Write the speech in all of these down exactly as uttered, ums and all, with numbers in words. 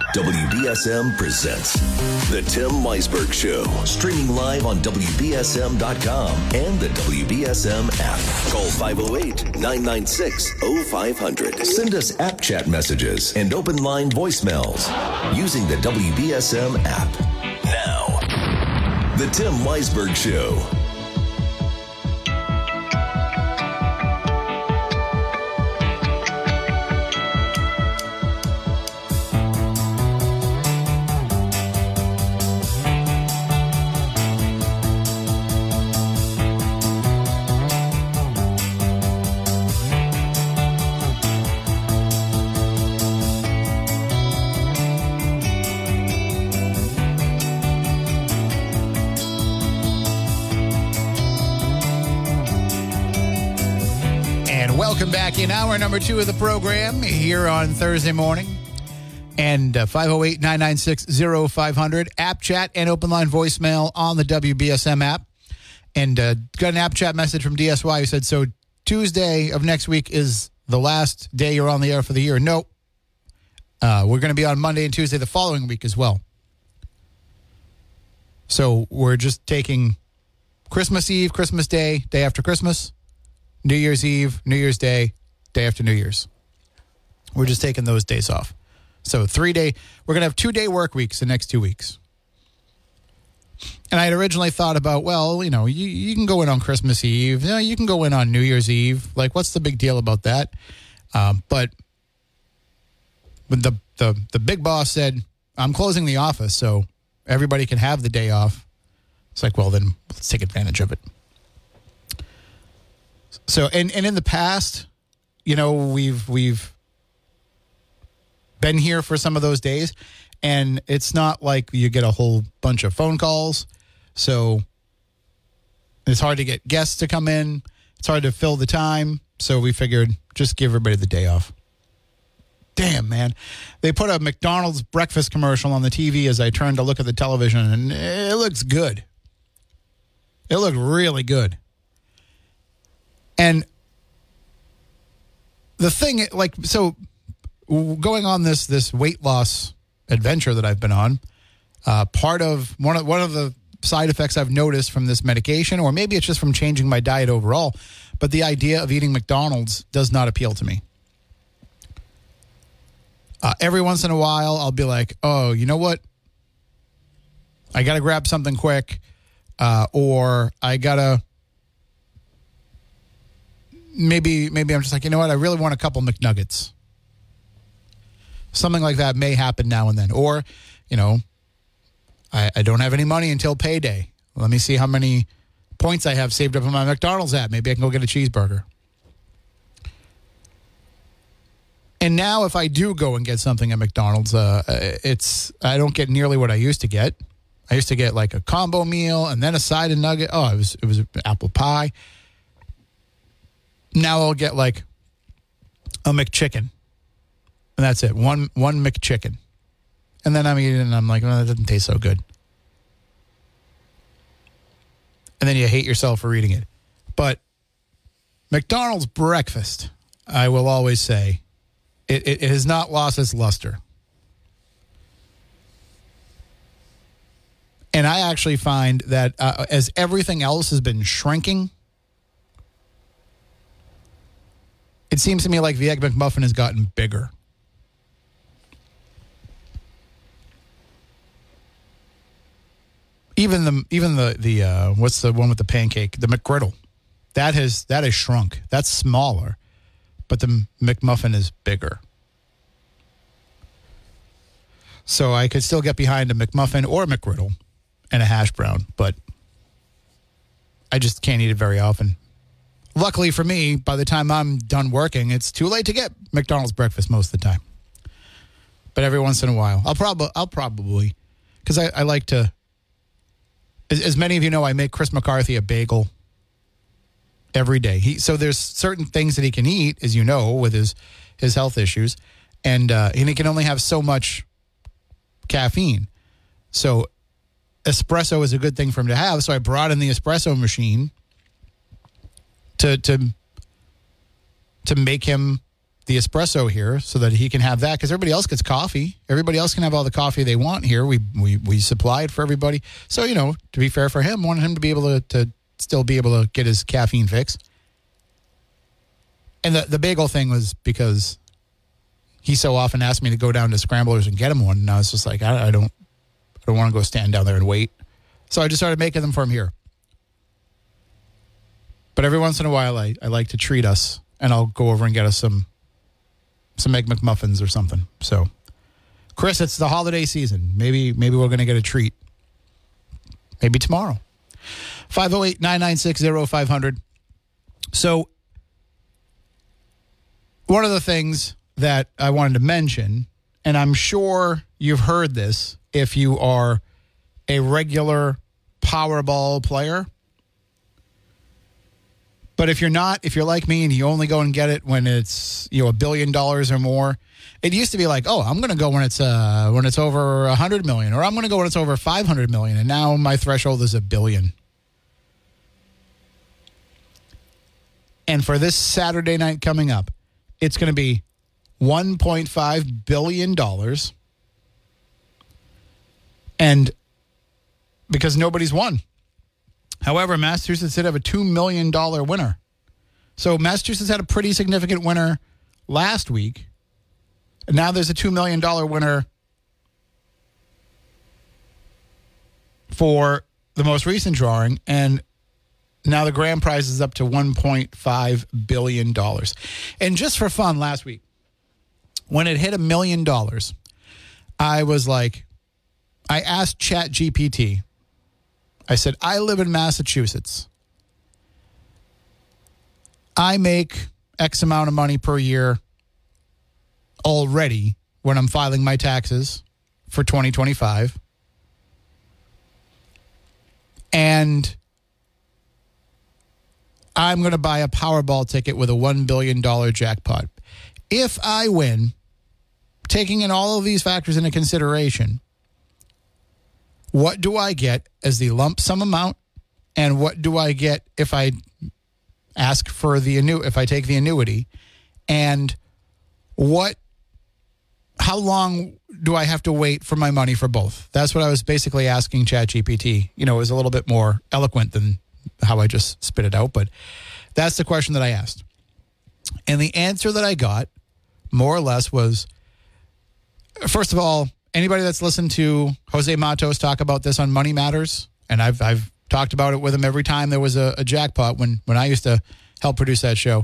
W B S M presents The Tim Weisberg Show. Streaming live on W B S M dot com and the W B S M app. Call five oh eight, nine nine six, oh five hundred. Send us app chat messages and open line voicemails using the W B S M app. Now, The Tim Weisberg Show. Welcome back in hour number two of the program here on Thursday morning. And uh, five oh eight, nine nine six, oh five hundred, app chat and open line voicemail on the W B S M app. And uh, got an app chat message from D S Y who said, so Tuesday of next week is the last day you're on the air for the year. No, uh, we're going to be on Monday and Tuesday the following week as well. So we're just taking Christmas Eve, Christmas Day, day after Christmas, New Year's Eve, New Year's Day, day after New Year's. We're just taking those days off. So three day, we're going to have two day work weeks the next two weeks. And I had originally thought about, well, you know, you, you can go in on Christmas Eve. You know, you can go in on New Year's Eve. Like, what's the big deal about that? Um, but when the, the, the big boss said, I'm closing the office, so everybody can have the day off. It's like, well, then let's take advantage of it. So, and, and in the past, you know, we've we've been here for some of those days, and it's not like you get a whole bunch of phone calls. So it's hard to get guests to come in. It's hard to fill the time. So we figured just give everybody the day off. Damn, man. They put a McDonald's breakfast commercial on the T V as I turned to look at the television, and it looks good. It looked really good. And the thing, like, so going on this this weight loss adventure that I've been on, uh, part of one of one of the side effects I've noticed from this medication, or maybe it's just from changing my diet overall, but the idea of eating McDonald's does not appeal to me. Uh, every once in a while, I'll be like, oh, you know what? I got to grab something quick, uh, or I got to. Maybe maybe I'm just like, you know what? I really want a couple McNuggets. Something like that may happen now and then. Or, you know, I, I don't have any money until payday. Let me see how many points I have saved up in my McDonald's app. Maybe I can go get a cheeseburger. And now if I do go and get something at McDonald's, uh, it's I don't get nearly what I used to get. I used to get like a combo meal and then a side of nugget. Oh, it was it was apple pie. Now I'll get like a McChicken. And that's it. One one McChicken. And then I'm eating it and I'm like, oh, that doesn't taste so good. And then you hate yourself for eating it. But McDonald's breakfast, I will always say, it, it, it has not lost its luster. And I actually find that uh, as everything else has been shrinking, it seems to me like the Egg McMuffin has gotten bigger. Even the even the the uh, what's the one with the pancake? The McGriddle, that has that has shrunk. That's smaller, but the McMuffin is bigger. So I could still get behind a McMuffin or a McGriddle and a hash brown, but I just can't eat it very often. Luckily for me, by the time I'm done working, it's too late to get McDonald's breakfast most of the time. But every once in a while, I'll probably, I'll probably, because I, I like to, as, as many of you know, I make Chris McCarthy a bagel every day. He, so there's certain things that he can eat, as you know, with his, his health issues, and uh, and he can only have so much caffeine. So espresso is a good thing for him to have. So I brought in the espresso machine to to to make him the espresso here so that he can have that because everybody else gets coffee. Everybody else can have all the coffee they want here. We we we supply it for everybody. So, you know, to be fair for him, wanted him to be able to, to still be able to get his caffeine fix. And the, the bagel thing was because he so often asked me to go down to Scramblers and get him one. And I was just like, I, I don't I don't want to go stand down there and wait. So I just started making them for him here. But every once in a while, I, I like to treat us, and I'll go over and get us some some Egg McMuffins or something. So, Chris, it's the holiday season. Maybe maybe we're going to get a treat. Maybe tomorrow. five oh eight, nine nine six, oh five hundred. So, one of the things that I wanted to mention, and I'm sure you've heard this if you are a regular Powerball player. But if you're not, if you're like me and you only go and get it when it's, you know, a billion dollars or more, it used to be like, oh, I'm going to go when it's uh when it's over a hundred million, or I'm going to go when it's over five hundred million, and now my threshold is a billion. And for this Saturday night coming up, it's going to be one point five billion dollars, and because nobody's won. However, Massachusetts did have a two million dollars winner. So Massachusetts had a pretty significant winner last week. And now there's a two million dollars winner for the most recent drawing. And now the grand prize is up to one point five billion dollars. And just for fun, last week, when it hit a million dollars, I was like, I asked ChatGPT, I said, I live in Massachusetts. I make X amount of money per year already when I'm filing my taxes for twenty twenty-five. And I'm going to buy a Powerball ticket with a one billion dollars jackpot. If I win, taking in all of these factors into consideration, what do I get as the lump sum amount, and what do I get if I ask for the annu- if I take the annuity, and what, how long do I have to wait for my money for both? That's what I was basically asking ChatGPT. You know, it was a little bit more eloquent than how I just spit it out, but that's the question that I asked. And the answer that I got, more or less, was, first of all, anybody that's listened to Jose Matos talk about this on Money Matters, and I've I've talked about it with him every time there was a, a jackpot when, when I used to help produce that show,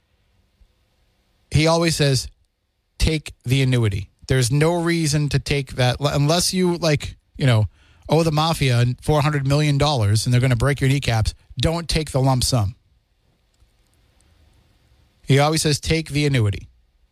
he always says, take the annuity. There's no reason to take that unless you, like, you know, owe the mafia four hundred million dollars and they're going to break your kneecaps. Don't take the lump sum. He always says, take the annuity.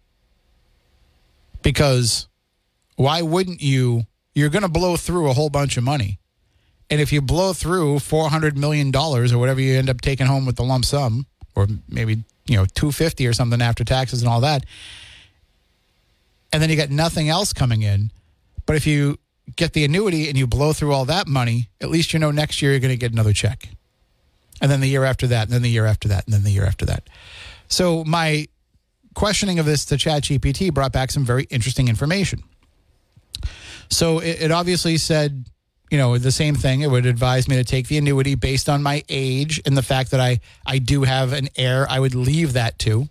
Because why wouldn't you? You're going to blow through a whole bunch of money. And if you blow through four hundred million dollars or whatever you end up taking home with the lump sum, or maybe, you know, two hundred fifty or something after taxes and all that, and then you got nothing else coming in. But if you get the annuity and you blow through all that money, at least you know next year you're going to get another check. And then the year after that, and then the year after that, and then the year after that. So my questioning of this to ChatGPT brought back some very interesting information. So it, it obviously said, you know, the same thing. It would advise me to take the annuity based on my age and the fact that I, I do have an heir I would leave that to.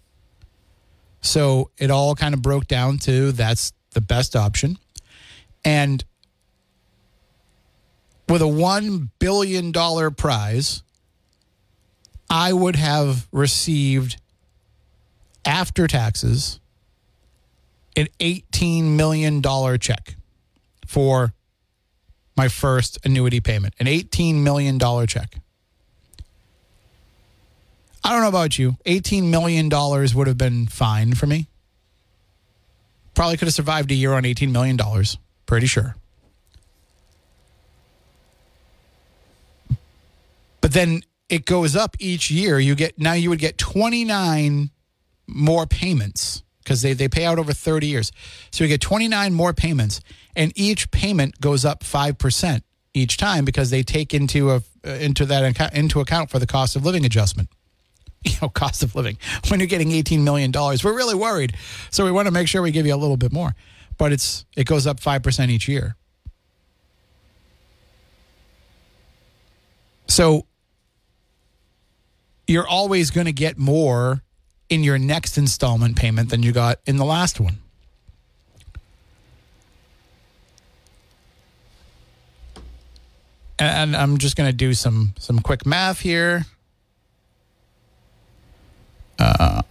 So it all kind of broke down to that's the best option. And with a one billion dollars prize, I would have received, after taxes, an eighteen million dollars check for my first annuity payment. An eighteen million dollars check. I don't know about you. eighteen million dollars would have been fine for me. Probably could have survived a year on eighteen million dollars. Pretty sure. But then it goes up each year. You get now you would get twenty-nine more payments because they, they pay out over thirty years. So you get twenty-nine more payments, and each payment goes up five percent each time because they take into a into that into account for the cost of living adjustment. you know, cost of living. When you're getting eighteen million dollars, we're really worried. So we want to make sure we give you a little bit more. But it's it goes up five percent each year. So you're always going to get more in your next installment payment than you got in the last one. And I'm just going to do some some quick math here. Uh,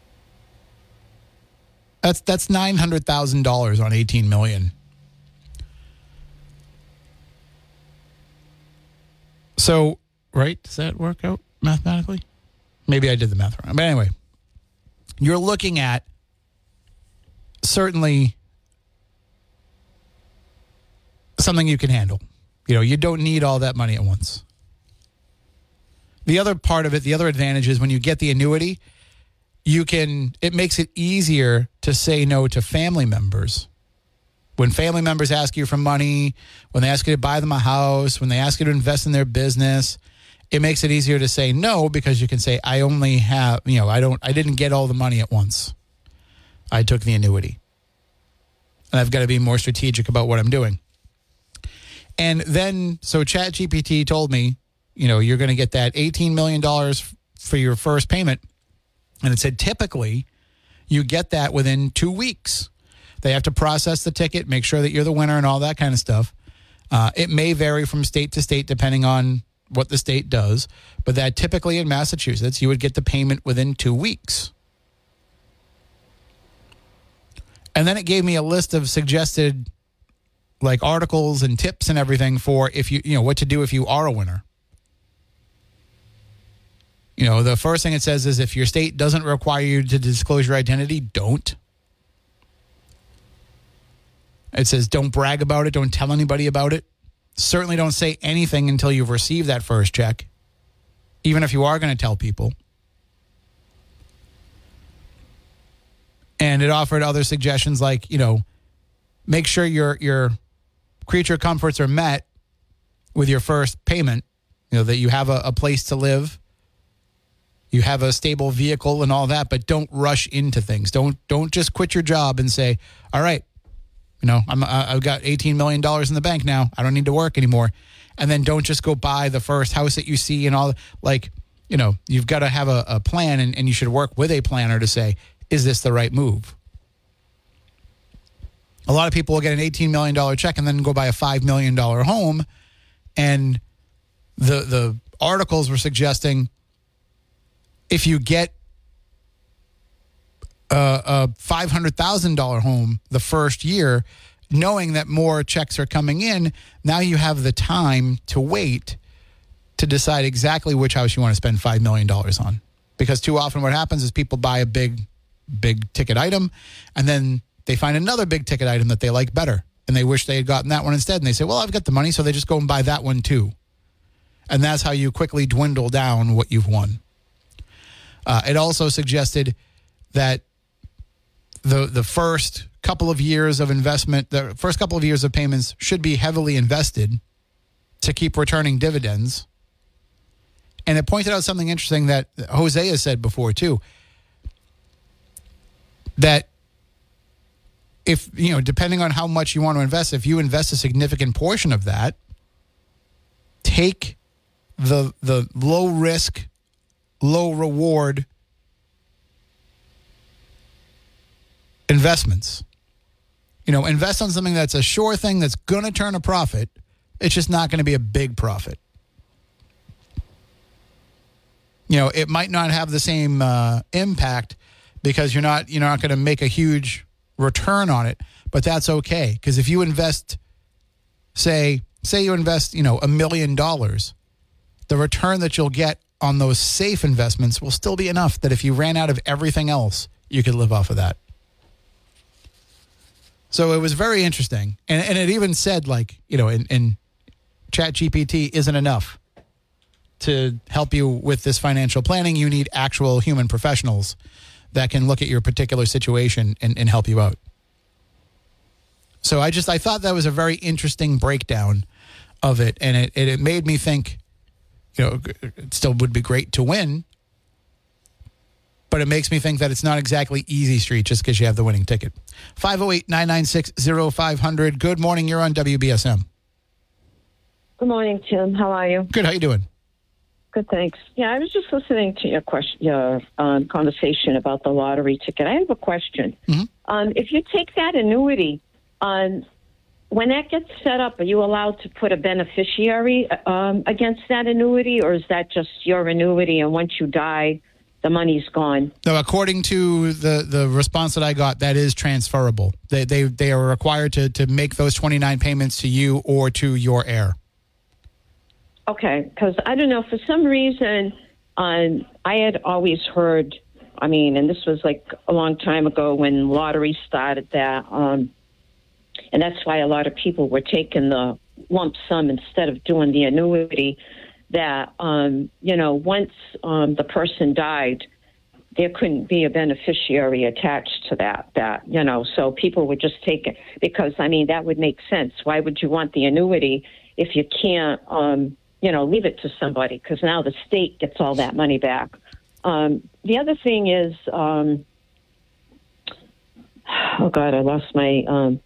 that's that's nine hundred thousand dollars on eighteen million dollars. So, right? Does that work out mathematically? Maybe I did the math wrong. But anyway, you're looking at certainly something you can handle. You know, you don't need all that money at once. The other part of it, the other advantage is when you get the annuity, you can, it makes it easier to say no to family members. When family members ask you for money, when they ask you to buy them a house, when they ask you to invest in their business, it makes it easier to say no because you can say, I only have, you know, I don't, I didn't get all the money at once. I took the annuity. And I've got to be more strategic about what I'm doing. And then, so ChatGPT told me, you know, you're going to get that eighteen million dollars for your first payment. And it said, typically, you get that within two weeks. They have to process the ticket, make sure that you're the winner and all that kind of stuff. Uh, it may vary from state to state depending on what the state does. But that typically in Massachusetts, you would get the payment within two weeks. And then it gave me a list of suggested like articles and tips and everything for if you, you know, what to do if you are a winner. You know, the first thing it says is if your state doesn't require you to disclose your identity, don't. It says don't brag about it. Don't tell anybody about it. Certainly don't say anything until you've received that first check, even if you are going to tell people. And it offered other suggestions like, you know, make sure your your creature comforts are met with your first payment, you know, that you have a, a place to live, you have a stable vehicle and all that, but don't rush into things. Don't don't just quit your job and say, all right, you know, I'm, I've got eighteen million dollars in the bank now. I don't need to work anymore. And then don't just go buy the first house that you see and all. Like, you know, you've got to have a, a plan and, and you should work with a planner to say, is this the right move? A lot of people will get an eighteen million dollars check and then go buy a five million dollars home. And the the articles were suggesting if you get a, a five hundred thousand dollars home the first year, knowing that more checks are coming in, now you have the time to wait to decide exactly which house you want to spend five million dollars on. Because too often what happens is people buy a big, big ticket item and then they find another big ticket item that they like better, and they wish they had gotten that one instead. And they say, well, I've got the money, so they just go and buy that one too. And that's how you quickly dwindle down what you've won. Uh, it also suggested that the the first couple of years of investment, the first couple of years of payments should be heavily invested to keep returning dividends. And it pointed out something interesting that Jose has said before too, that if, you know, depending on how much you want to invest, if you invest a significant portion of that, take the the low risk, low reward investments. You know, invest on something that's a sure thing that's going to turn a profit. It's just not going to be a big profit. You know, it might not have the same uh, impact because you're not you're not going to make a huge return on it, but that's okay, because if you invest, say, say you invest, you know, a million dollars, the return that you'll get on those safe investments will still be enough that if you ran out of everything else, you could live off of that. So it was very interesting, and and it even said, like, you know, in, in ChatGPT isn't enough to help you with this financial planning. You need actual human professionals that can look at your particular situation and, and help you out. So I just, I thought that was a very interesting breakdown of it. And it, it, it made me think, you know, it still would be great to win, but it makes me think that it's not exactly easy street just because you have the winning ticket. five oh eight, nine nine six, oh five hundred. Good morning. You're on W B S M. Good morning, Tim. How are you? Good. How you doing? Good, thanks. Yeah, I was just listening to your question, your um, conversation about the lottery ticket. I have a question. Mm-hmm. Um, if you take that annuity, um, when that gets set up, are you allowed to put a beneficiary um, against that annuity, or is that just your annuity, and once you die, the money's gone? No, according to the, the response that I got, that is transferable. They they they are required to to make those twenty-nine payments to you or to your heir. Okay, because I don't know, for some reason, um, I had always heard, I mean, and this was like a long time ago when lottery started that, um, and that's why a lot of people were taking the lump sum instead of doing the annuity, that, um, you know, once um, the person died, there couldn't be a beneficiary attached to that, that, you know, so people would just take it because, I mean, that would make sense. Why would you want the annuity if you can't, um, you know, leave it to somebody? Because now the state gets all that money back. Um, the other thing is, um, oh, God, I lost my um,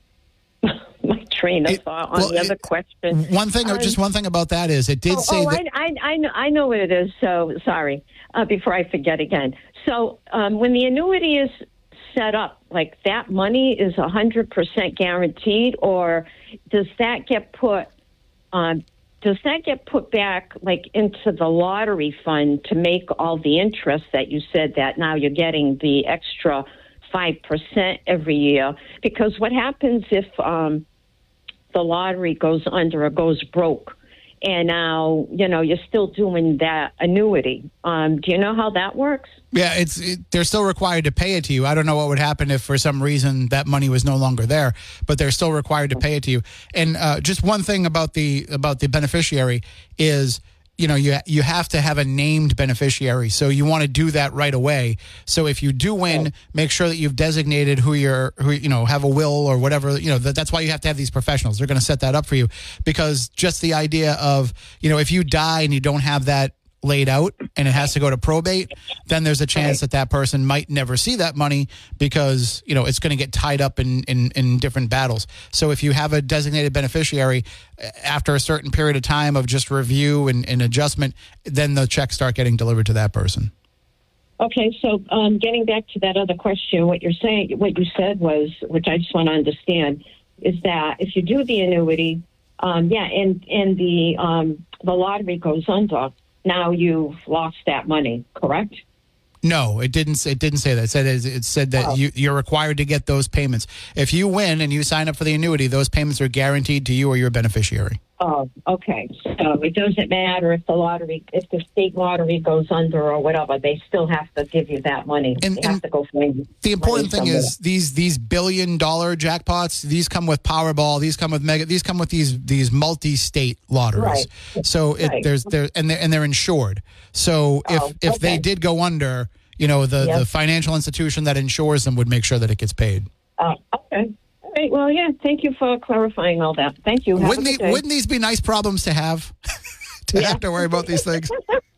my train of thought on well, the other it, question. One thing, um, just one thing about that is it did oh, say oh, that... I, I, I, know, I know what it is, so sorry, uh, before I forget again. So um, when the annuity is set up, like that money is one hundred percent guaranteed, or does that get put on... Does that get put back, like, into the lottery fund to make all the interest that you said that now you're getting the extra five percent every year? Because what happens if um, the lottery goes under or goes broke, and now, you know, you're still doing that annuity? Um, do you know how that works? Yeah, it's it, they're still required to pay it to you. I don't know what would happen if for some reason that money was no longer there, but they're still required to pay it to you. And uh, just one thing about the about the beneficiary is, you know, you you have to have a named beneficiary. So you want to do that right away. So if you do win, make sure that you've designated who you're, who you know, have a will or whatever. You know, that, that's why you have to have these professionals. They're going to set that up for you, because just the idea of, you know, if you die and you don't have that laid out and it has to go to probate, then there's a chance that that person might never see that money because, you know, it's going to get tied up in, in, in different battles. So if you have a designated beneficiary, after a certain period of time of just review and, and adjustment, then the checks start getting delivered to that person. Okay, so um, getting back to that other question, what you're saying, what you said was, which I just want to understand, is that if you do the annuity, um, yeah, and and the um, the lottery goes under, now you've lost that money, correct? No, it didn't. It didn't say that. It said it said that oh. you, you're required to get those payments. If you win and you sign up for the annuity, those payments are guaranteed to you or your beneficiary. Oh, okay. So it doesn't matter if the lottery, if the state lottery goes under or whatever, they still have to give you that money. And, they have and to go find the important thing somewhere. is these these billion dollar jackpots. These come with Powerball. These come with mega. These come with these these multi state lotteries. Right. So it, right. there's there and they're and they're insured. So if oh, if okay. they did go under, you know, the yep. the financial institution that insures them would make sure that it gets paid. Oh, okay. All right. Well, yeah. Thank you for clarifying all that. Thank you. Have Wouldn't a the, good day. wouldn't these be nice problems to have? to yeah. have to worry about these things.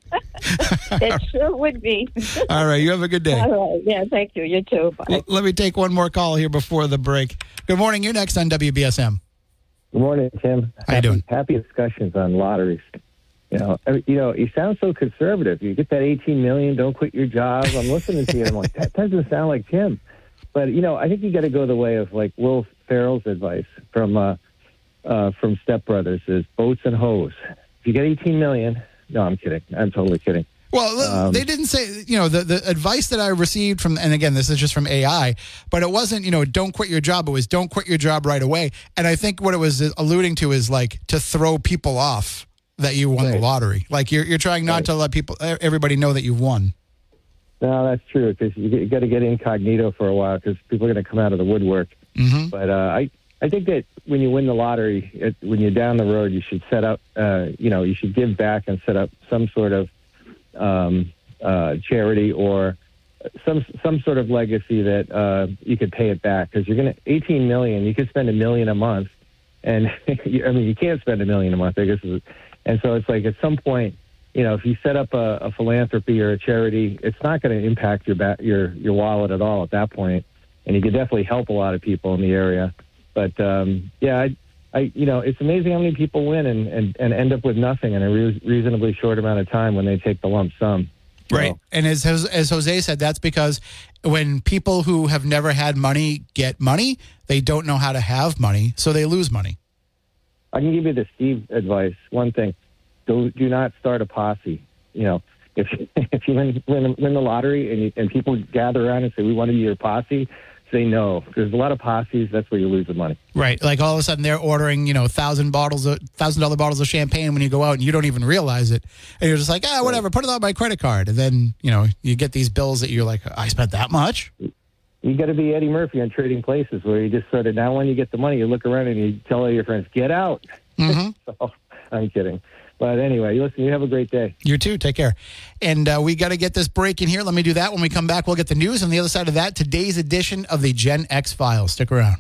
It sure would be. All right. You have a good day. All right. Yeah. Thank you. You too. Bye. L- let me take one more call here before the break. Good morning. You're next on W B S M. Good morning, Tim. How you doing? Happy discussions on lotteries. You know, I- you know, you sound so conservative. You get that eighteen million. Don't quit your job. I'm listening to you. I'm like, that doesn't sound like Tim. But you know, I think you got to go the way of like Will Ferrell's advice from uh, uh, from Step Brothers: is boats and hoes. If you get eighteen million, no, I'm kidding. I'm totally kidding. Well, Um, they didn't say, you know, the, the advice that I received from, and again, this is just from A I, but it wasn't, you know, don't quit your job. It was don't quit your job right away. And I think what it was alluding to is like to throw people off that you won Right. the lottery. Like you're you're trying not Right. to let people, everybody know that you've won. No, that's true, because you, you got to get incognito for a while because people are going to come out of the woodwork. Mm-hmm. But uh, I, I think that when you win the lottery, it, when you're down the road, you should set up, uh, you know, you should give back and set up some sort of um, uh, charity or some some sort of legacy that uh, you could pay it back, because you're going to eighteen million. You could spend a million a month, and I mean you can't spend a million a month. I guess, and so it's like at some point you know, if you set up a, a philanthropy or a charity, it's not going to impact your ba- your your wallet at all at that point, and you could definitely help a lot of people in the area. But um, yeah, I, I, you know, it's amazing how many people win and, and, and end up with nothing in a re- reasonably short amount of time when they take the lump sum. Right. So, And as as Jose said, that's because when people who have never had money get money, they don't know how to have money, so they lose money. I can give you the Steve advice. One thing: do do not start a posse. You know, if if you win win, win the lottery and you, and people gather around and say we want to be your posse, say no. There's a lot of posses. That's where you lose the money. Right. Like all of a sudden they're ordering, you know, thousand bottles of thousand dollar bottles of champagne when you go out and you don't even realize it. And you're just like, ah, whatever, put it on my credit card. And then, you know, you get these bills that you're like, I spent that much. You got to be Eddie Murphy on Trading Places, where you just sort of, now when you get the money, you look around and you tell all your friends, get out. Mm-hmm. So, I'm kidding. But anyway, listen, you have a great day. You too. Take care. And uh, we got to get this break in here. Let me do that. When we come back, we'll get the news. On the other side of that, today's edition of the Gen X Files. Stick around.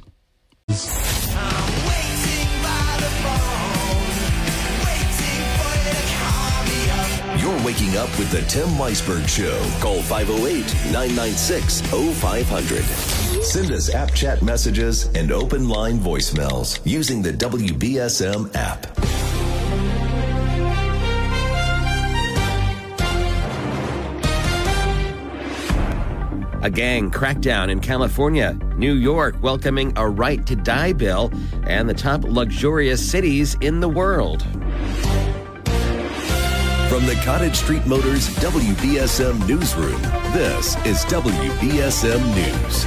You're waking up with the Tim Weisberg Show. Call five oh eight, nine nine six, oh five hundred. Send us app chat messages and open line voicemails using the W B S M app. A gang crackdown in California, New York welcoming a right to die bill, and the top luxurious cities in the world. From the Cottage Street Motors W B S M Newsroom, this is W B S M News.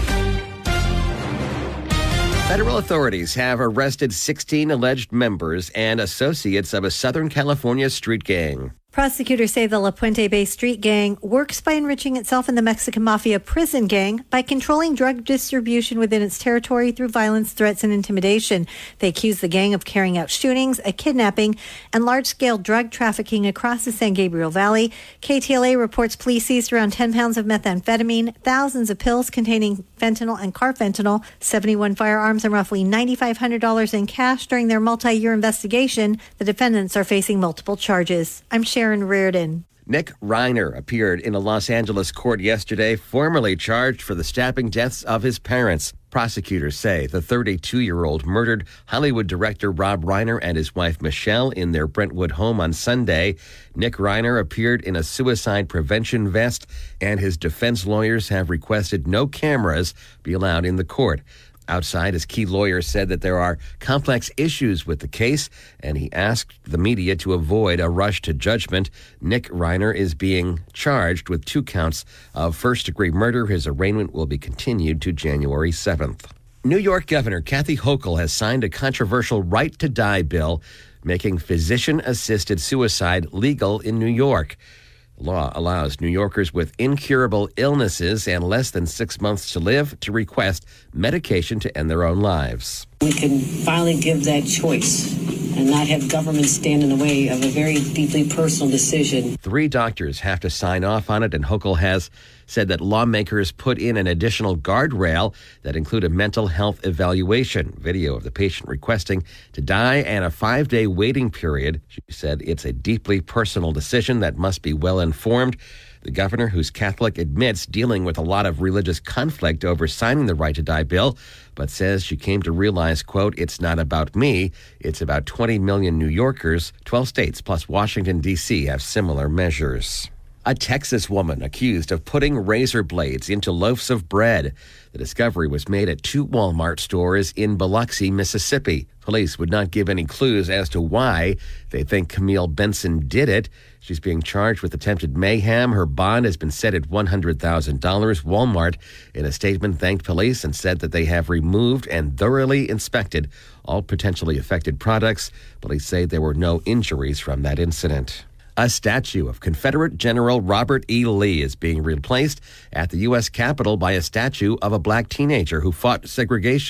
Federal authorities have arrested sixteen alleged members and associates of a Southern California street gang. Prosecutors say the La Puente-based street gang works by enriching itself in the Mexican Mafia prison gang by controlling drug distribution within its territory through violence, threats, and intimidation. They accuse the gang of carrying out shootings, a kidnapping, and large-scale drug trafficking across the San Gabriel Valley. K T L A reports police seized around ten pounds of methamphetamine, thousands of pills containing fentanyl and carfentanil, seventy-one firearms, and roughly nine thousand five hundred dollars in cash during their multi-year investigation. The defendants are facing multiple charges. I'm Sharon Reardon. Nick Reiner appeared in a Los Angeles court yesterday, formally charged for the stabbing deaths of his parents. Prosecutors say the thirty-two-year-old murdered Hollywood director Rob Reiner and his wife Michelle in their Brentwood home on Sunday. Nick Reiner appeared in a suicide prevention vest, and his defense lawyers have requested no cameras be allowed in the court. Outside, his key lawyer said that there are complex issues with the case, and he asked the media to avoid a rush to judgment. Nick Reiner is being charged with two counts of first-degree murder. His arraignment will be continued to January seventh. New York Governor Kathy Hochul has signed a controversial right-to-die bill, making physician-assisted suicide legal in New York. The law allows New Yorkers with incurable illnesses and less than six months to live to request medication to end their own lives. We can finally give that choice and not have government stand in the way of a very deeply personal decision. Three doctors have to sign off on it, and Hochul has said that lawmakers put in an additional guardrail that include a mental health evaluation, video of the patient requesting to die, and a five-day waiting period. She said it's a deeply personal decision that must be well-informed. The governor, who's Catholic, admits dealing with a lot of religious conflict over signing the right to die bill, but says she came to realize, quote, it's not about me, it's about twenty million New Yorkers. twelve states plus Washington, D C have similar measures. A Texas woman accused of putting razor blades into loaves of bread. The discovery was made at two Walmart stores in Biloxi, Mississippi. Police would not give any clues as to why they think Camille Benson did it. She's being charged with attempted mayhem. Her bond has been set at one hundred thousand dollars. Walmart, in a statement, thanked police and said that they have removed and thoroughly inspected all potentially affected products. Police say there were no injuries from that incident. A statue of Confederate General Robert E. Lee is being replaced at the U S Capitol by a statue of a black teenager who fought segregation.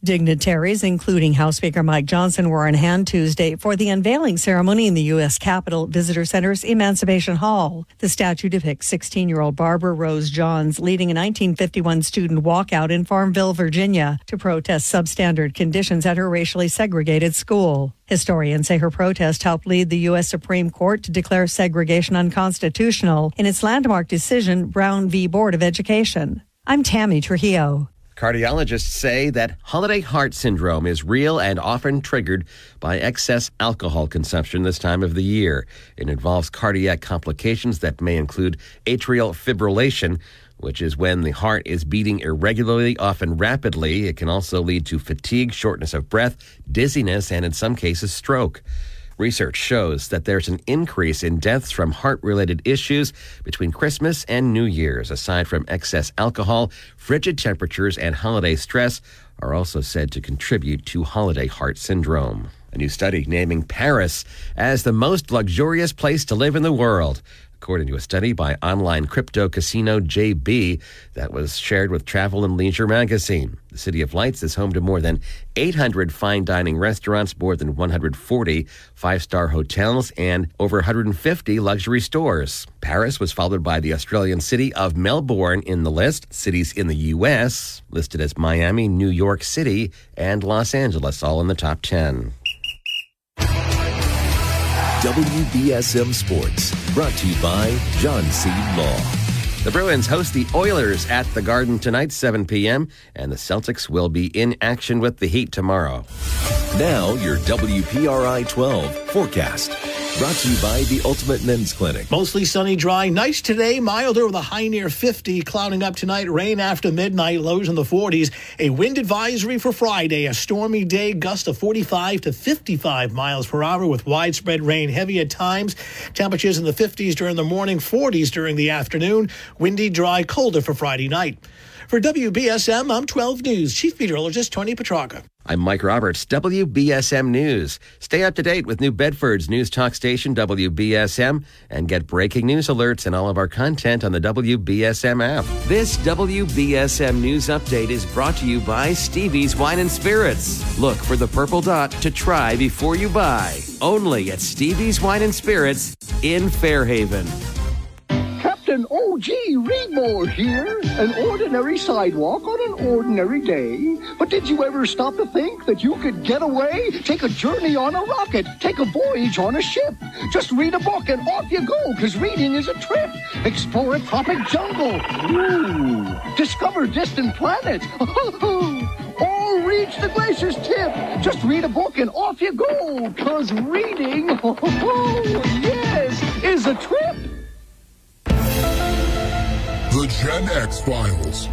Dignitaries, including House Speaker Mike Johnson, were on hand Tuesday for the unveiling ceremony in the U S Capitol Visitor Center's Emancipation Hall. The statue depicts sixteen-year-old Barbara Rose Johns leading a nineteen fifty-one student walkout in Farmville, Virginia, to protest substandard conditions at her racially segregated school. Historians say her protest helped lead the U S Supreme Court to declare segregation unconstitutional in its landmark decision, Brown v. Board of Education. I'm Tammy Trujillo. Cardiologists say that holiday heart syndrome is real and often triggered by excess alcohol consumption this time of the year. It involves cardiac complications that may include atrial fibrillation, which is when the heart is beating irregularly, often rapidly. It can also lead to fatigue, shortness of breath, dizziness, and in some cases, stroke. Research shows that there's an increase in deaths from heart-related issues between Christmas and New Year's. Aside from excess alcohol, frigid temperatures and holiday stress are also said to contribute to holiday heart syndrome. A new study naming Paris as the most luxurious place to live in the world, according to a study by online crypto casino J B that was shared with Travel and Leisure magazine. The City of Lights is home to more than eight hundred fine dining restaurants, more than one hundred forty five-star hotels, and over one hundred fifty luxury stores. Paris was followed by the Australian city of Melbourne in the list. Cities in the U S listed as Miami, New York City, and Los Angeles, all in the top ten. W B S M Sports, brought to you by John C. Law. The Bruins host the Oilers at the Garden tonight, seven p.m., and the Celtics will be in action with the Heat tomorrow. Now, your W P R I twelve forecast. Brought to you by the Ultimate Men's Clinic. Mostly sunny, dry. Nice today, milder with a high near fifty. Clouding up tonight, rain after midnight, lows in the forties. A wind advisory for Friday. A stormy day, gust of forty-five to fifty-five miles per hour with widespread rain, heavy at times. Temperatures in the fifties during the morning, forties during the afternoon. Windy, dry, colder for Friday night. For W B S M, I'm twelve News Chief Meteorologist Tony Petrarca. I'm Mike Roberts, W B S M News. Stay up to date with New Bedford's news talk station, W B S M, and get breaking news alerts and all of our content on the W B S M app. This W B S M News Update is brought to you by Stevie's Wine and Spirits. Look for the purple dot to try before you buy. Only at Stevie's Wine and Spirits in Fairhaven. Captain O G Reedmore here. An ordinary sidewalk on an ordinary day. But did you ever stop to think that you could get away? Take a journey on a rocket. Take a voyage on a ship. Just read a book and off you go, because reading is a trip. Explore a tropic jungle. Ooh. Discover distant planets. Or reach the glacier's tip. Just read a book and off you go, because reading, yes, is a trip. The Gen X Files.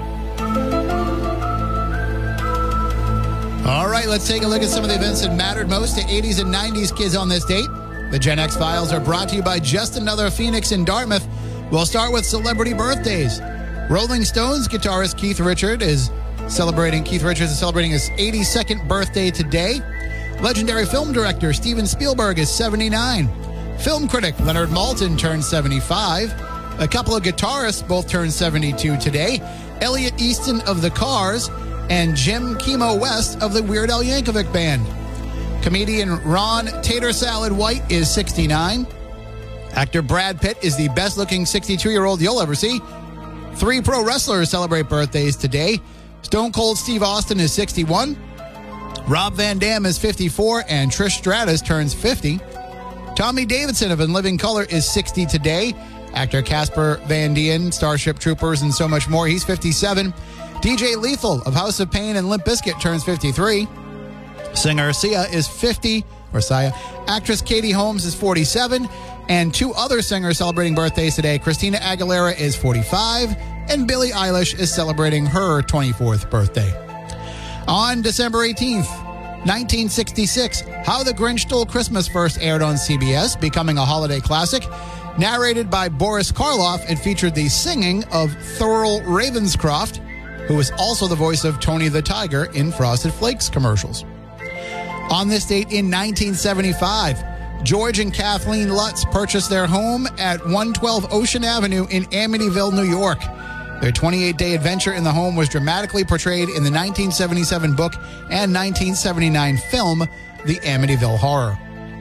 All right, let's take a look at some of the events that mattered most to eighties and nineties kids on this date. The Gen X Files are brought to you by Just Another Phoenix in Dartmouth. We'll start with celebrity birthdays. Rolling Stones guitarist Keith Richards is celebrating. Keith Richards is celebrating his eighty-second birthday today. Legendary film director Steven Spielberg is seventy-nine. Film critic Leonard Maltin turns seventy-five. A couple of guitarists both turned seventy-two today. Elliot Easton of The Cars and Jim Chemo West of the Weird Al Yankovic Band. Comedian Ron Tater Salad White is sixty-nine. Actor Brad Pitt is the best-looking sixty-two-year-old you'll ever see. Three pro wrestlers celebrate birthdays today. Stone Cold Steve Austin is sixty-one. Rob Van Dam is fifty-four, and Trish Stratus turns fifty. Tommy Davidson of In Living Color is sixty today. Actor Casper Van Dien, Starship Troopers, and so much more. He's fifty-seven. D J Lethal of House of Pain and Limp Bizkit turns fifty-three. Singer Sia is fifty, or Sia. Actress Katie Holmes is forty-seven. And two other singers celebrating birthdays today. Christina Aguilera is forty-five, and Billie Eilish is celebrating her twenty-fourth birthday. On December eighteenth, nineteen sixty-six, How the Grinch Stole Christmas first aired on C B S, becoming a holiday classic. Narrated by Boris Karloff, it featured the singing of Thurl Ravenscroft, who was also the voice of Tony the Tiger in Frosted Flakes commercials. On this date in nineteen seventy-five, George and Kathleen Lutz purchased their home at one twelve Ocean Avenue in Amityville, New York. Their twenty-eight day adventure in the home was dramatically portrayed in the nineteen seventy-seven book and nineteen seventy-nine film, The Amityville Horror.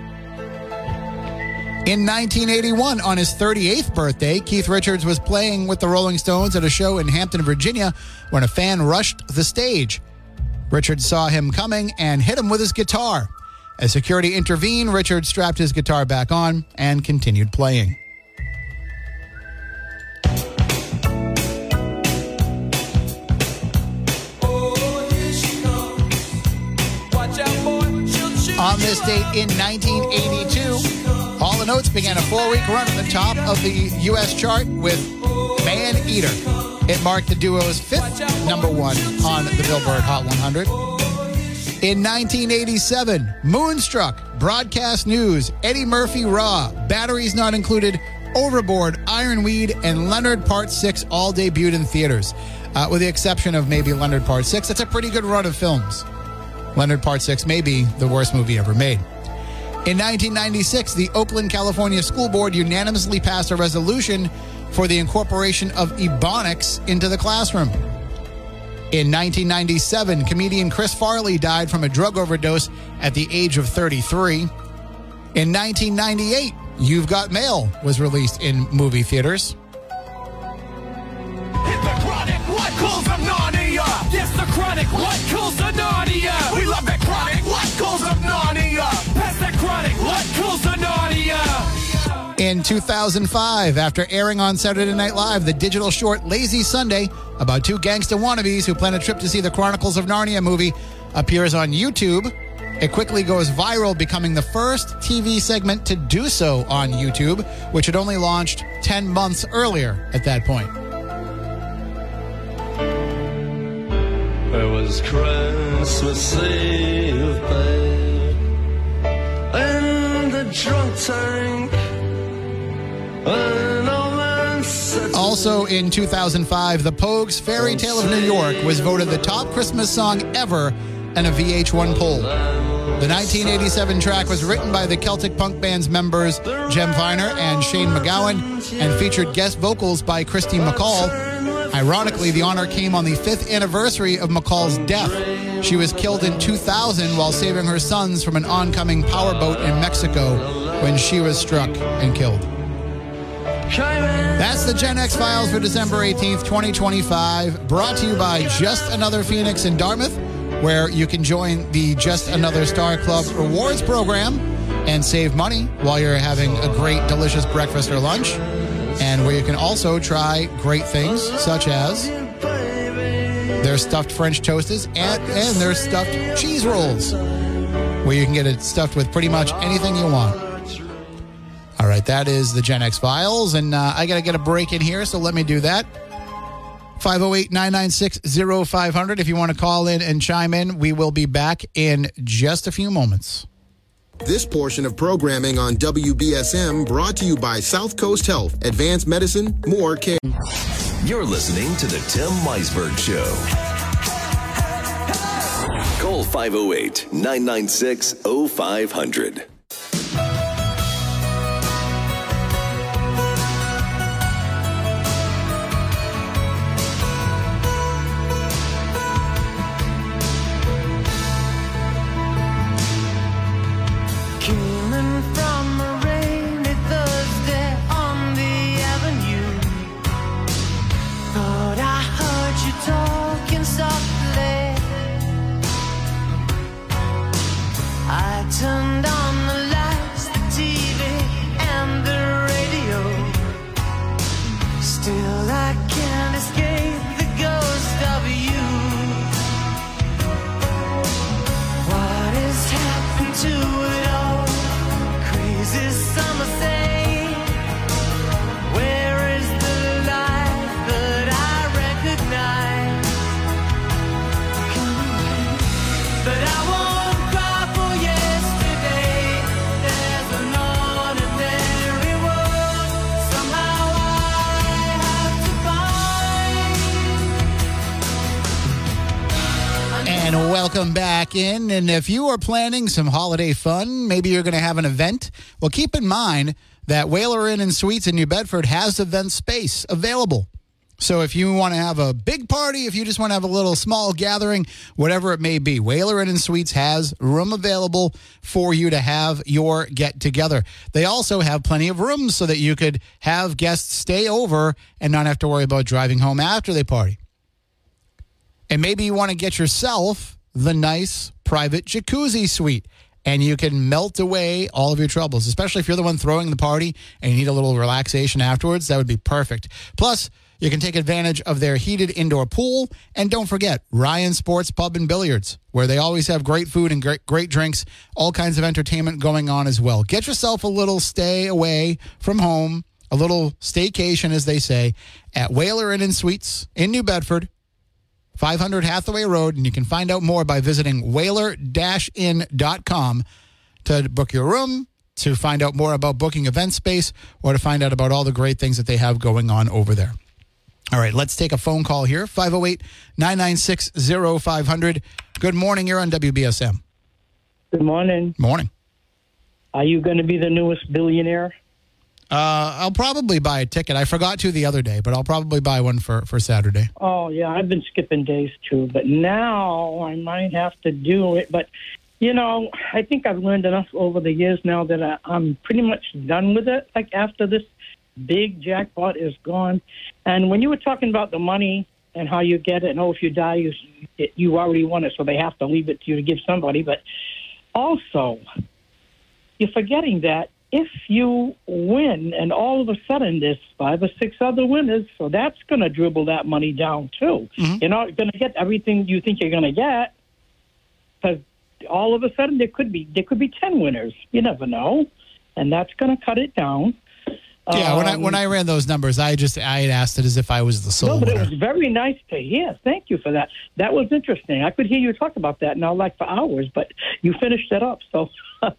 In nineteen eighty-one, on his thirty-eighth birthday, Keith Richards was playing with the Rolling Stones at a show in Hampton, Virginia, when a fan rushed the stage. Richards saw him coming and hit him with his guitar. As security intervened, Richards strapped his guitar back on and continued playing. On this date in nineteen eighty-two, Hall and Oates began a four-week run at the top of the U S chart with Man Eater. It marked the duo's fifth number one on the Billboard Hot one hundred. In nineteen eighty-seven, Moonstruck, Broadcast News, Eddie Murphy Raw, Batteries Not Included, Overboard, Ironweed, and Leonard Part six all debuted in theaters. Uh, with the exception of maybe Leonard Part six, that's a pretty good run of films. Leonard Part six may be the worst movie ever made. In nineteen ninety-six, the Oakland, California School Board unanimously passed a resolution for the incorporation of Ebonics into the classroom. In nineteen ninety-seven, comedian Chris Farley died from a drug overdose at the age of thirty-three. In nineteen ninety-eight, You've Got Mail was released in movie theaters. Hit the chronic, what calls of Narnia? Yes, the chronic, what calls of Narnia? We love that chronic, what calls of Narnia? Pass that chronic, what calls of Narnia? In two thousand five, after airing on Saturday Night Live, the digital short Lazy Sunday, about two gangsta wannabes who plan a trip to see the Chronicles of Narnia movie, appears on YouTube. It quickly goes viral, becoming the first T V segment to do so on YouTube, which had only launched ten months earlier at that point. It was Christmas Eve, babe, in the drunk tank. Also in two thousand five, The Pogues' Fairy Tale of New York was voted the top Christmas song ever in a V H one poll. The nineteen eighty-seven track was written by the Celtic punk band's members Jem Viner and Shane MacGowan and featured guest vocals by Christy McCall. Ironically, the honor came on the fifth anniversary of McCall's death. She was killed in two thousand while saving her sons from an oncoming powerboat in Mexico when she was struck and killed. That's the Gen X Files for December eighteenth, twenty twenty-five, brought to you by Just Another Phoenix in Dartmouth, where you can join the Just Another Star Club rewards program and save money while you're having a great, delicious breakfast or lunch, and where you can also try great things such as their stuffed French toasties and, and their stuffed cheese rolls, where you can get it stuffed with pretty much anything you want. All right, that is the Gen X Files, and uh, I got to get a break in here, so let me do that. five oh eight, nine nine six, oh five hundred if you want to call in and chime in. We will be back in just a few moments. This portion of programming on W B S M brought to you by South Coast Health. Advanced medicine, more care. You're listening to the Tim Meisberg Show. Call five oh eight, nine nine six, oh five hundred. Turned on the lights, the T V, and the radio. Still I can't escape the ghost of you. What has happened to it all? Crazy summer say, where is the life that I recognize? But I won't. And welcome back in. And if you are planning some holiday fun, maybe you're going to have an event, well, keep in mind that Whaler Inn and Suites in New Bedford has event space available. So if you want to have a big party, if you just want to have a little small gathering, whatever it may be, Whaler Inn and Suites has room available for you to have your get-together. They also have plenty of rooms so that you could have guests stay over and not have to worry about driving home after they party. And maybe you want to get yourself the nice private jacuzzi suite, and you can melt away all of your troubles, especially if you're the one throwing the party and you need a little relaxation afterwards. That would be perfect. Plus, you can take advantage of their heated indoor pool. And don't forget, Ryan Sports Pub and Billiards, where they always have great food and great, great drinks, all kinds of entertainment going on as well. Get yourself a little stay away from home, a little staycation, as they say, at Whaler Inn and Suites in New Bedford, five hundred Hathaway Road. And you can find out more by visiting whaler dash inn dot com to book your room, to find out more about booking event space, or to find out about all the great things that they have going on over there. All right, let's take a phone call here. five oh eight, nine nine six, oh five hundred. Good morning. You're on W B S M. Good morning. Morning. Are you going to be the newest billionaire? Uh, I'll probably buy a ticket. I forgot to the other day, but I'll probably buy one for, for Saturday. Oh, yeah, I've been skipping days, too. But now I might have to do it. But, you know, I think I've learned enough over the years now that I, I'm pretty much done with it. Like, after this big jackpot is gone. And when you were talking about the money and how you get it, and oh, if you die, you, you already won it, so they have to leave it to you to give somebody. But also, you're forgetting that if you win and all of a sudden there's five or six other winners, so that's going to dribble that money down too. Mm-hmm. You're not going to get everything you think you're going to get, because all of a sudden there could be there could be ten winners. You never know, and that's going to cut it down. Yeah, um, when I when I ran those numbers, I just I had asked it as if I was the sole No, but winner. it was very nice to hear. Thank you for that. That was interesting. I could hear you talk about that now, like for hours, but you finished it up. So,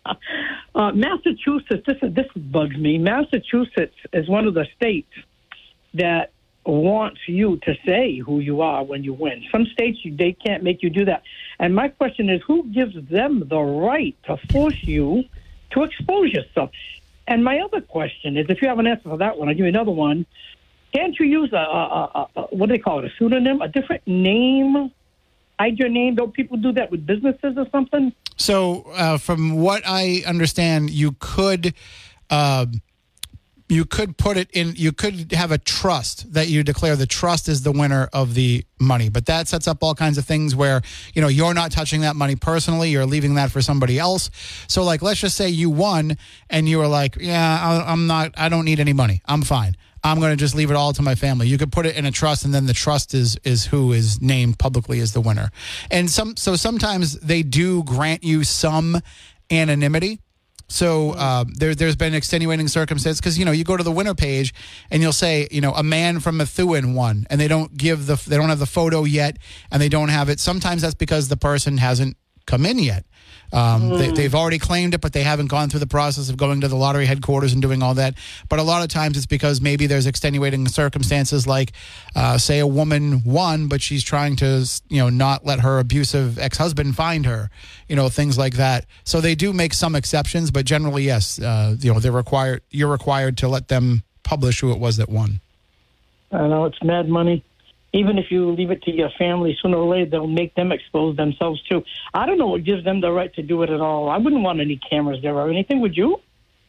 uh, Massachusetts. This is this bugs me. Massachusetts is one of the states that wants you to say who you are when you win. Some states you, they can't make you do that. And my question is, who gives them the right to force you to expose yourself? And my other question is, if you have an answer for that one, I'll give you another one. Can't you use a, a, a, a what do they call it, a pseudonym, a different name, hide your name? Don't people do that with businesses or something? So, uh, from what I understand, you could, uh, you could put it in. You could have a trust that you declare the trust is the winner of the money, but that sets up all kinds of things where, you know, you're not touching that money personally. You're leaving that for somebody else. So, like, let's just say you won and you were like, yeah, I, I'm not. I don't need any money. I'm fine. I'm going to just leave it all to my family. You could put it in a trust, and then the trust is is who is named publicly as the winner. And some so sometimes they do grant you some anonymity. So uh, there, there's been extenuating circumstances because, you know, you go to the winner page and you'll say, you know, a man from Methuen won, and they don't give the they don't have the photo yet, and they don't have it. Sometimes that's because the person hasn't come in yet. Um, mm. they, they've already claimed it, but they haven't gone through the process of going to the lottery headquarters and doing all that. But a lot of times it's because maybe there's extenuating circumstances, like, uh, say, a woman won, but she's trying to, you know, not let her abusive ex-husband find her, you know, things like that. So they do make some exceptions, but generally, yes, uh, you know, they're required. You're required to let them publish who it was that won. I know it's mad money. Even if you leave it to your family, sooner or later they'll make them expose themselves too. I don't know what gives them the right to do it at all. I wouldn't want any cameras there or anything, would you?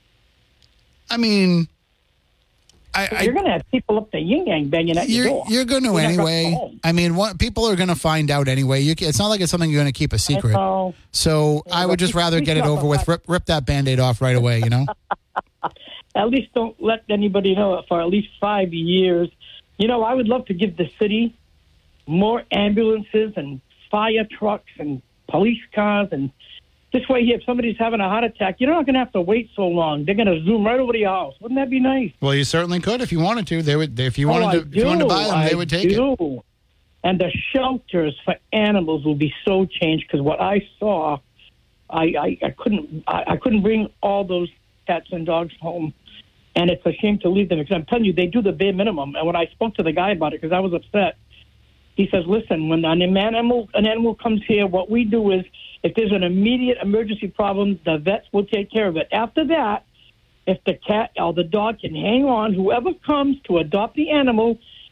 I mean, I, I, you're going to have people up the yin yang banging at your door. You're going to anyway. I mean, what people are going to find out anyway. You, it's not like it's something you're going to keep a secret. I so yeah, I would just rather get it over with. Rip, rip that Band-Aid off right away. You know. At least don't let anybody know for at least five years. You know, I would love to give the city more ambulances and fire trucks and police cars. And this way, if somebody's having a heart attack, you're not going to have to wait so long. They're going to zoom right over to your house. Wouldn't that be nice? Well, you certainly could if you wanted to. They would. If you oh, wanted to, if you wanted to buy them, I they would take do. it. And the shelters for animals will be so changed, because what I saw, I, I, I couldn't I, I couldn't bring all those cats and dogs home. And it's a shame to leave them, because I'm telling you, they do the bare minimum. And when I spoke to the guy about it, because I was upset, he says, listen, when an animal, an animal comes here, what we do is, if there's an immediate emergency problem, the vets will take care of it. After that, if the cat or the dog can hang on, whoever comes to adopt the animal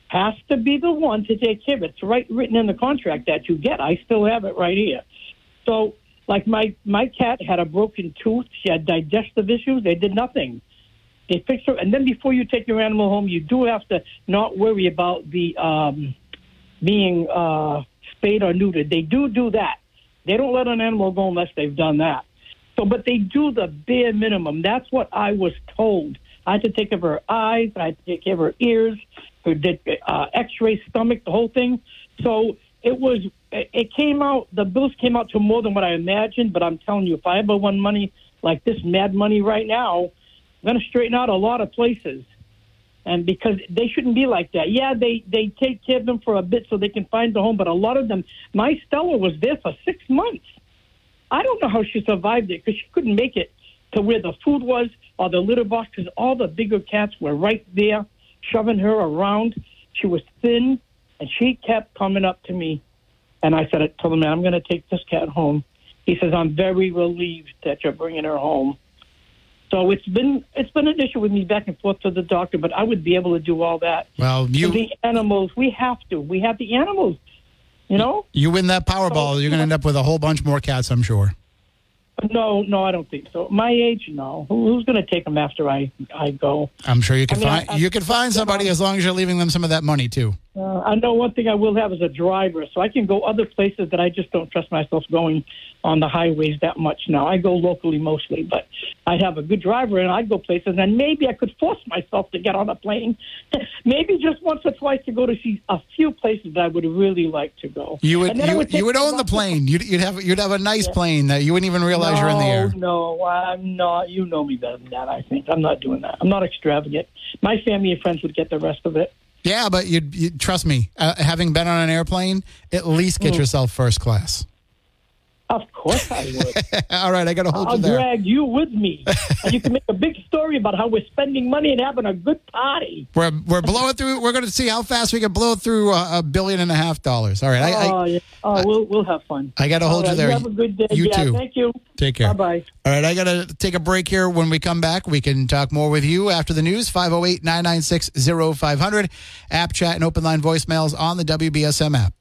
has to be the one to take care of it. It's right written in the contract that you get. I still have it right here. So, like my, my cat had a broken tooth. She had digestive issues. They did nothing. They fixed her. And then before you take your animal home, you do have to not worry about the um, being uh, spayed or neutered. They do do that. They don't let an animal go unless they've done that. So, but they do the bare minimum. That's what I was told. I had to take care of her eyes. I had to take care of her ears, her uh, X-ray stomach, the whole thing. So it was. It came out. The bills came out to more than what I imagined. But I'm telling you, if I ever won money like this, mad money right now, I'm going to straighten out a lot of places. And because they shouldn't be like that. Yeah, they, they take care of them for a bit so they can find a home. But a lot of them, my Stella was there for six months. I don't know how she survived it because she couldn't make it to where the food was or the litter box because all the bigger cats were right there shoving her around. She was thin, and she kept coming up to me. And I said, I told him, man, I'm going to take this cat home. He says, I'm very relieved that you're bringing her home. So it's been it's been an issue with me back and forth to the doctor, but I would be able to do all that. Well, you... For the animals, we have to. We have the animals, you know? You win that Powerball, so, you're going to end up with a whole bunch more cats, I'm sure. No, no, I don't think so. My age, no. Who, who's going to take them after I, I go? I'm sure you can I mean, find I, I, you can find somebody as long as you're leaving them some of that money, too. Uh, I know one thing I will have is a driver, so I can go other places that I just don't trust myself going on the highways that much now. I go locally mostly, but I'd have a good driver, and I'd go places, and maybe I could force myself to get on a plane, maybe just once or twice to go to see a few places that I would really like to go. You would you, would you would own the plane. You'd, you'd have you'd have a nice yeah. plane that you wouldn't even realize no, you're in the air. No, I'm not. You know me better than that, I think. I'm not doing that. I'm not extravagant. My family and friends would get the rest of it. Yeah, but you'd, you'd trust me, uh, having been on an airplane, at least get mm. yourself first class. Of course I would. All right, I got to hold I'll you there. I'll drag you with me. And you can make a big story about how we're spending money and having a good party. We're we're blowing through. We're going to see how fast we can blow through a, a billion and a half dollars. All right. I, oh, I, yeah. oh I, we'll we'll have fun. I got to hold right, you there. You have a good day. You yeah, too. Thank you. Take care. Bye-bye. All right, I got to take a break here. When we come back, we can talk more with you after the news. five oh eight, nine nine six, oh five hundred. App chat and open line voicemails on the W B S M app.